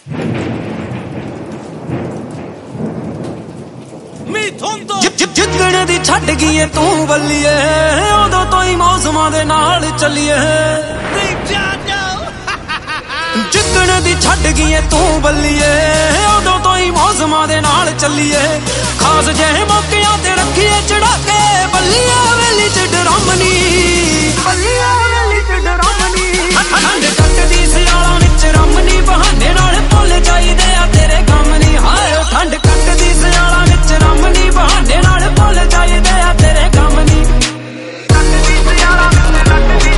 ਜਿੱਦਣ ਦੀ ਛੱਡ ਗਈ ਏ ਤੂੰ ਬੱਲੀਏ, ਉਦੋਂ ਤੋਂ ਹੀ ਮੌਸਮਾਂ ਦੇ ਨਾਲ ਚੱਲੀਏ। ਜਿੱਦਣ ਦੀ ਛੱਡ ਗਈ ਏ ਤੂੰ ਬੱਲੀਏ, ਉਦੋਂ ਤੋਂ ਹੀ ਮੌਸਮਾਂ ਦੇ ਨਾਲ ਚੱਲੀਏ। ਖਾਸ ਜਿਹੇ ਮੌਕਿਆਂ ਤੇ ਰੱਖੀਏ ਚੜਾ ਕੇ ਬੱਲੀਏ, ਵੇਲੀ ਚ ਡਰਮਨੀ, ਬੱਲੀਏ ਵੇਲੀ ਚ ਡਰਮਨੀ। ਠੰਡ ਕੱਟਦੀ ਸਿਆਲਾਂ ਵਿੱਚ ਰਮਨੀ, ਬਹਾਨੇ ਨਾਲ ਭੁੱਲ ਜਾਈਦੇ ਆ ਤੇਰੇ ਗਮ ਨੀ। ਹਾਏ ਠੰਡ ਕੱਟਦੀ ਸਿਆਲਾਂ ਵਿੱਚ ਰਮਨੀ, ਬਹਾਨੇ ਨਾਲ ਭੁੱਲ ਜਾਈਦੇ ਆ ਤੇਰੇ ਗਮ ਨੀ। ਕੱਟਦੀ ਸਿਆਲਾਂ ਵਿੱਚ ਕੱਟਦੀ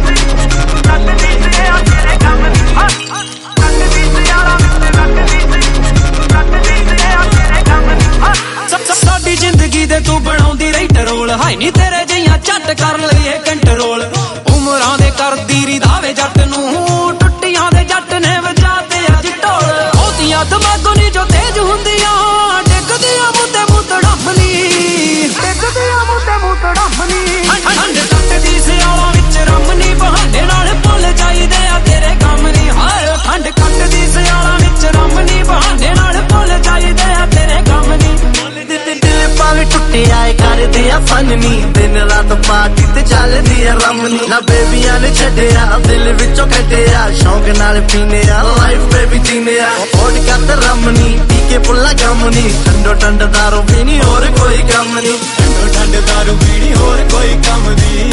ਆ ਤੇਰੇ ਗਮ ਨੀ। ਕੱਟਦੀ ਸਿਆਲਾਂ ਵਿੱਚ ਕੱਟਦੀ ਆ ਤੇਰੇ ਗਮ ਨੀ। ਸਾਡੀ ਜ਼ਿੰਦਗੀ ਦੇ ਤੂੰ ਬਣਾਉਂਦੀ ਰਹੀ ਟਰੋਲ, ਹਾਈ ਨੀ ਤੇਰੇ ਜਿਹੀਆਂ ਝੱਟ ਕਰ ਲਈਏ ਕੰਟਰੋਲ। ਉਮਰਾਂ ਦੇ ਕਰਦੀ ਰਿਦਾਵੇ ਜੱਟ ਨੂੰ, ਟੁੱਟੀਆਂ ਦੇ ਜੱਟ ਨੇ ਵਜਾਤੇ ਅੱਜ ਢੋਲ। ਉਹਦੀਆਂ ਦਿਮਾਗੋਂ ਨੀ ਜੋ ਤੇਜ਼ ਹੁੰਦੀਆਂ, ਡਿੱਗਦੀਆਂ ਮੁੱਦੇ ਮੁੱਤੜਾਮਨੀ, ਡਿੱਗਦੀਆਂ ਮੁੱਦੇ ਮੁੱਤੜਾਮਨੀ। ਠੰਡ ਕੱਟਦੀ ਸਿਆਲਾਂ ਵਿੱਚ ਰਮਨੀ, ਬਹਾਨੇ ਨਾਲ ਭੁੱਲ ਜਾਈਦੇ ਆ ਤੇਰੇ ਗਮ ਨੀ। ਹਾਏ ਠੰਡ ਕੱਟਦੀ ਸਿਆਲਾਂ ਵਿੱਚ ਰਮਨੀ, ਬਹਾਨੇ ਨਾਲ ਭੁੱਲ ਜਾਈਦੇ ਆ ਤੇਰੇ ਗਮ ਨੀ। ਦਿਲ ਭਾਵੇਂ ਟੁੱਟਿਆ ਏ ਕਰਦੇ ਆ ਫਨ ਨੀ, ਦਿਨ ਰਾਤ ਪਾਰਟੀ ਤੇ ਚੱਲਦੀ ਆ ਰਮਨੀ। ਨਾ ਬੇਬੀਆਂ ਨੇ ਛੱਡਿਆ ਦਿਲ ਵਿੱਚੋਂ ਕੱਢਿਆ, ਸ਼ੌਂਕ ਨਾਲ ਪੀਨੇ ਆ ਲਾਈਫ ਬੇਬੀ ਜੀਨੇ ਆ। ਹੋੜ ਕੱਤ ਰਮਨੀ ਪੀ ਕੇ ਪੁੱਲਾ ਗਮ ਨੀ, ਠੰਡੋ ਠੰਡ ਦਾਰੂ ਪੀਣੀ ਹੋਰ ਕੋਈ ਕੰਮ ਨੀ। ਠੰਡੋ ਠੰਡ ਦਾਰੂ ਪੀਣੀ ਹੋਰ ਕੋਈ ਕੰਮ ਨੀ।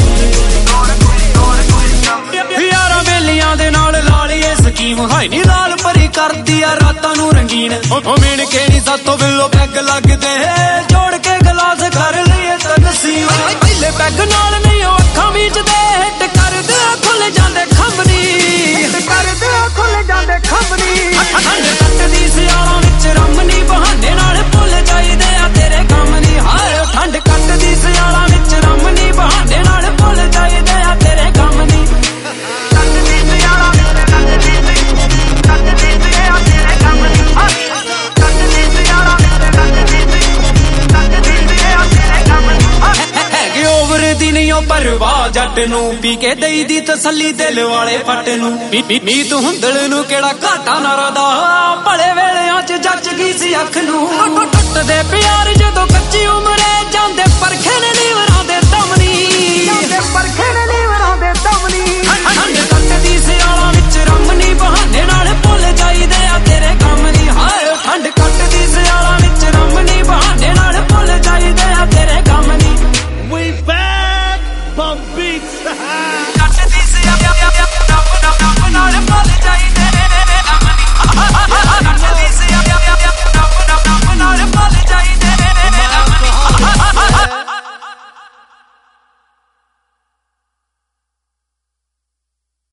ਯਾਰਾਂ ਬੇਲੀਆਂ ਦੇ ਨਾਲ ਲਾਲੀਏ ਸਕੀਮ, ਹਾਈ ਨੀ ਲਾਲ ਪਰੀ ਕਰਦੀ ਆ ਰਾਤਾਂ ਨੂੰ ਰੰਗੀਨ। ਉਹ ਮਿਣ ਕੇ ਨੀ ਸਾਤੋਂ ਬਿੱਲੋ ਪੈਗ ਲੱਗਦੇ, ਜੋੜ ਕੇ ਗਲਾਸ ਕਰ ਲਈਏ ਤਨਸੀਮ। ਪਹਿਲੇ ਪੈਗ ਨਾਲ ਨਹੀਂ ਉਹ ਅੱਖਾਂ ਮੀਚਦੇ, ਹਿੱਟ ਕਰਦੇ ਖੁੱਲ ਜਾਂਦੇ ਖੰਭਨੀ, ਹਿੱਟ ਕਰਦੇ ਖੁੱਲ ਜਾਂਦੇ ਖੰਭਨੀ। ਠੰਡ ਕੱਟਦੀ ਸਿਆਲਾਂ ਵਿੱਚ ਰਮਨੀ, ਬਹਾਨੇ ਨਾਲ ਭੁੱਲ ਜਾਈਦੇ ਆ ਤੇਰੇ ਗਮ ਨੀ। ਹਾਏ ਠੰਡ ਕੱਟਦੀ ਸਿਆਲਾਂ ਵਿੱਚ ਰਮਨੀ, ਬਹਾਨੇ ਨਾਲ ਭੁੱਲ ਜਾਈਦੇ ਆ ਤੇਰੇ ਗਮ ਨੀ। ਪਰਵਾਹ ਜੱਟ ਨੂੰ, ਪੀ ਕੇ ਦਈ ਦੀ ਤਸੱਲੀ ਦਿਲ ਵਾਲੇ ਫੱਟ ਨੂੰ। ਨੀਤ ਹੁੰਦਲ ਨੂੰ ਕਿਹੜਾ ਘਾਟਾ ਨਾ ਰਦਾ, ਭਲੇ ਵੇਲਿਆਂ ਚ ਜੱਜ ਗਈ ਸੀ ਅੱਖ ਨੂੰ। ਟੁੱਟਦੇ ਪਿਆਰ